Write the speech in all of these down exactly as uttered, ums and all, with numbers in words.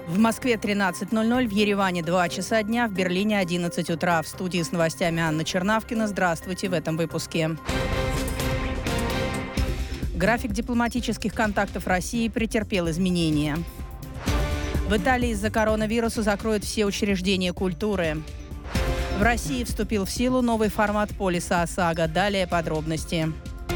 В Москве тринадцать ноль ноль, в Ереване два часа дня, в Берлине одиннадцать утра. В студии с новостями Анна Чернавкина. Здравствуйте в этом выпуске. График дипломатических контактов России претерпел изменения. В Италии из-за коронавируса закроют все учреждения культуры. В России вступил в силу новый формат полиса ОСАГО. Далее подробности.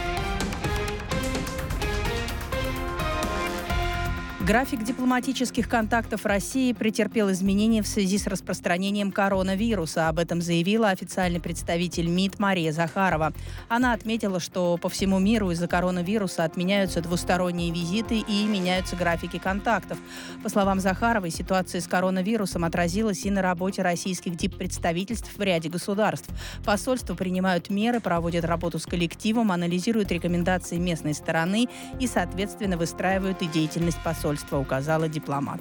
График дипломатических контактов России претерпел изменения в связи с распространением коронавируса. Об этом заявила официальный представитель МИД Мария Захарова. Она отметила, что по всему миру из-за коронавируса отменяются двусторонние визиты и меняются графики контактов. По словам Захаровой, ситуация с коронавирусом отразилась и на работе российских диппредставительств в ряде государств. Посольства принимают меры, проводят работу с коллективом, анализируют рекомендации местной стороны и, соответственно, выстраивают и деятельность посольства, указала дипломат.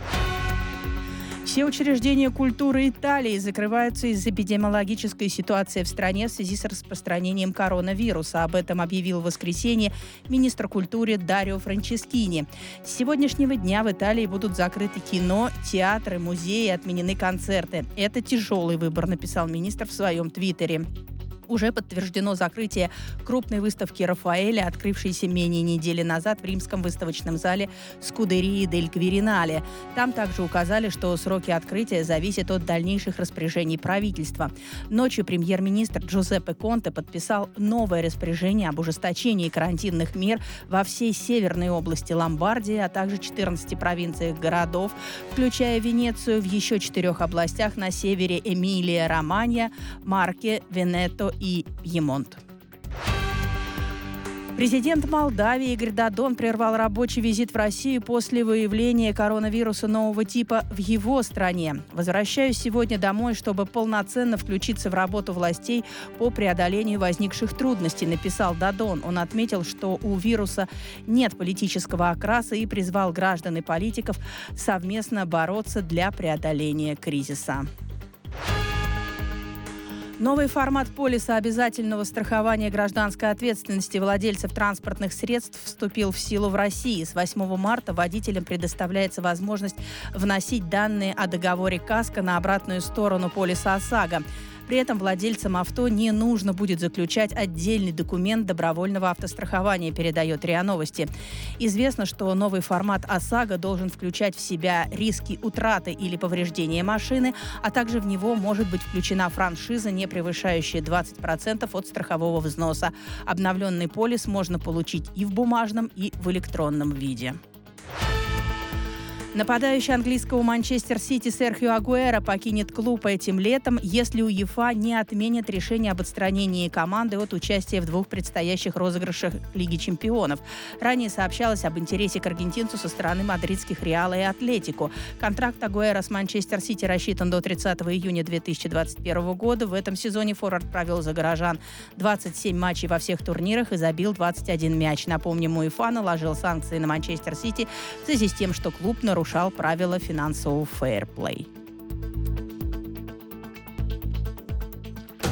Все учреждения культуры Италии закрываются из-за эпидемиологической ситуации в стране в связи с распространением коронавируса. Об этом объявил в воскресенье министр культуры Дарио Франческини. С сегодняшнего дня в Италии будут закрыты кино, театры, музеи, отменены концерты. Это тяжелый выбор, написал министр в своем твиттере. Уже подтверждено закрытие крупной выставки Рафаэля, открывшейся менее недели назад в римском выставочном зале Скудерии дель Квиринале. Там также указали, что сроки открытия зависят от дальнейших распоряжений правительства. Ночью премьер-министр Джузеппе Конте подписал новое распоряжение об ужесточении карантинных мер во всей северной области Ломбардии, а также четырнадцати провинциях городов, включая Венецию, в еще четырех областях на севере Эмилия-Романья, Марке, Венето и Пьемонт. Президент Молдавии Игорь Додон прервал рабочий визит в Россию после выявления коронавируса нового типа в его стране. «Возвращаюсь сегодня домой, чтобы полноценно включиться в работу властей по преодолению возникших трудностей», написал Додон. Он отметил, что у вируса нет политического окраса и призвал граждан и политиков совместно бороться для преодоления кризиса. Новый формат полиса обязательного страхования гражданской ответственности владельцев транспортных средств вступил в силу в России. С восьмого марта водителям предоставляется возможность вносить данные о договоре КАСКО на обратную сторону полиса ОСАГО. При этом владельцам авто не нужно будет заключать отдельный документ добровольного автострахования, передает РИА Новости. Известно, что новый формат ОСАГО должен включать в себя риски утраты или повреждения машины, а также в него может быть включена франшиза, не превышающая двадцать процентов от страхового взноса. Обновленный полис можно получить и в бумажном, и в электронном виде. Нападающий английского Манчестер Сити Серхио Агуэро покинет клуб этим летом, если УЕФА не отменит решение об отстранении команды от участия в двух предстоящих розыгрышах Лиги чемпионов. Ранее сообщалось об интересе к аргентинцу со стороны мадридских Реала и Атлетико. Контракт Агуэро с Манчестер Сити рассчитан до тридцатого июня две тысячи двадцать первого года. В этом сезоне форвард провел за горожан двадцать семь матчей во всех турнирах и забил двадцать один мяч. Напомним, УЕФА наложил санкции на Манчестер Сити в связи с тем, что клуб нарушил нарушал правила финансового фейрплей.